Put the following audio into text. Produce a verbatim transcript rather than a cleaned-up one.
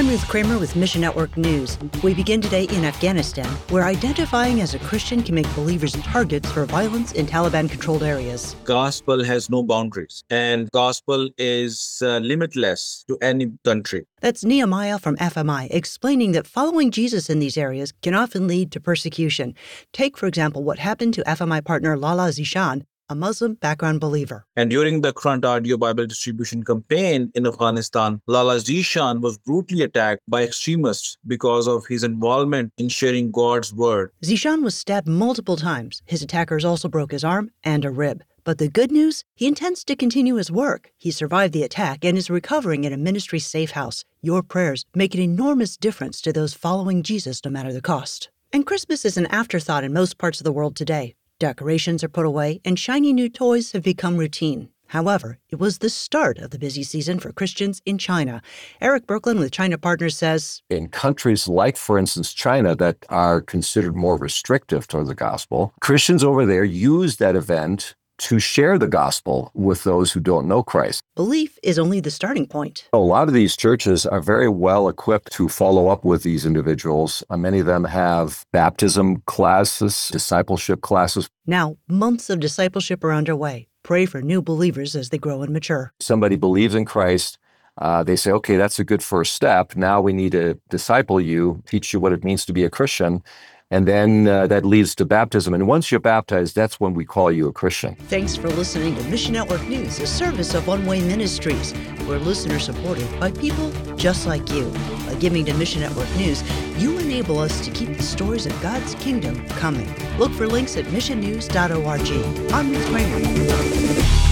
I'm Ruth Kramer with Mission Network News. We begin today in Afghanistan, where identifying as a Christian can make believers targets for violence in Taliban-controlled areas. Gospel has no boundaries, and gospel is uh, limitless to any country. That's Nehemiah from F M I explaining that following Jesus in these areas can often lead to persecution. Take, for example, what happened to F M I partner Lala Zishan, a Muslim background believer. And during the Current Audio Bible distribution campaign in Afghanistan, Lala Zishan was brutally attacked by extremists because of his involvement in sharing God's word. Zishan was stabbed multiple times. His attackers also broke his arm and a rib. But the good news? He intends to continue his work. He survived the attack and is recovering in a ministry safe house. Your prayers make an enormous difference to those following Jesus no matter the cost. And Christmas is an afterthought in most parts of the world today. Decorations are put away, and shiny new toys have become routine. However, it was the start of the busy season for Christians in China. Eric Berkland with China Partners says, in countries like, for instance, China, that are considered more restrictive toward the gospel, Christians over there use that event to share the gospel with those who don't know Christ. Belief is only the starting point. A lot of these churches are very well equipped to follow up with these individuals. Uh, many of them have baptism classes, discipleship classes. Now, months of discipleship are underway. Pray for new believers as they grow and mature. Somebody believes in Christ. Uh, they say, okay, that's a good first step. Now we need to disciple you, teach you what it means to be a Christian. And then uh, that leads to baptism. And once you're baptized, that's when we call you a Christian. Thanks for listening to Mission Network News, a service of One Way Ministries. We're listener-supported by people just like you. By giving to Mission Network News, you enable us to keep the stories of God's kingdom coming. Look for links at mission news dot org. I'm Ruth Kramer.